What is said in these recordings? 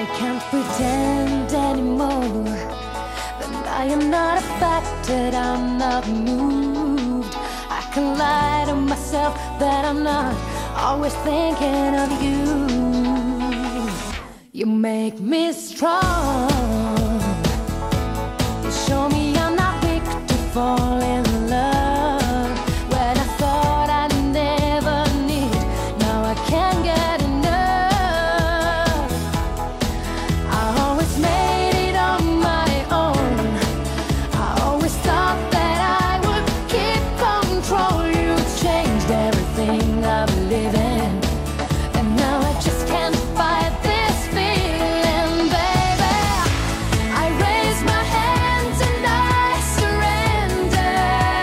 I can't pretend anymore that I am not affected, I'm not moved. I can lie to myself that I'm not always thinking of you. You make me strong. You show me I'm not weak to fall in love. When I thought I'd never need, now I can't get enough. I always made it on my own. I always thought that I would keep control. You changed everything I believe in, and now I just can't fight this feeling, baby. I raise my hands and I surrender,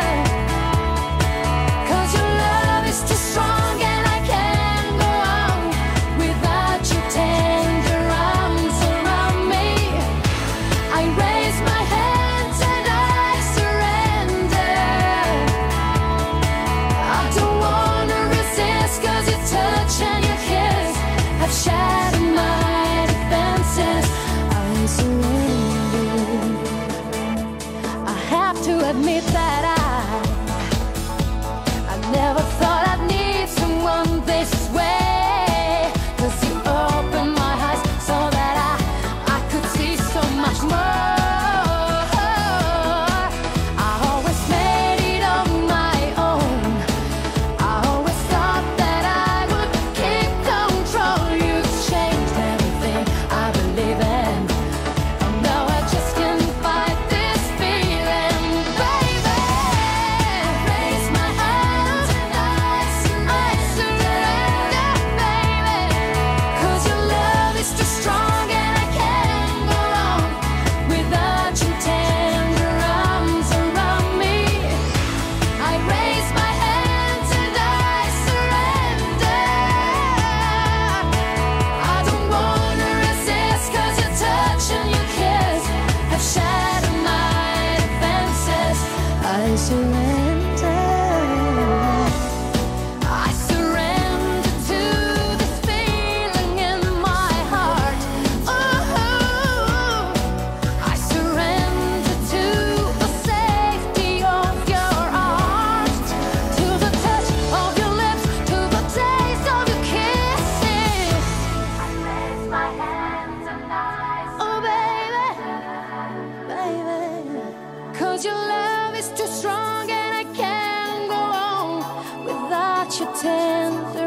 'cause your love is too strong and I can't go on without your tender arms around me. I raise my hands and I surrender. I don't wanna resist, 'cause your touch and your kiss have shattered my defenses. I surrender. I have to admit that I never thought I'd need someone this way, 'cause you opened my eyes so that I could see so much more. I always made it on my own. I always thought that I would keep control. You changed everything I believe in, and now I just can't fight this feeling, baby. I raise my hands and I surrender, baby, 'cause your love is too strong and I can't go on without your tender arms around me. I raise my hands and I surrender. I don't wanna resist, 'cause your touch and your kiss have shattered my defenses. I surrender. I surrender to this feeling in my heart. Oh, I surrender to the safety of your arms, to the touch of your lips, to the taste of your kisses. I raise my hands and I oh baby, baby, 'cause your love is too strong and I can't go on without your tender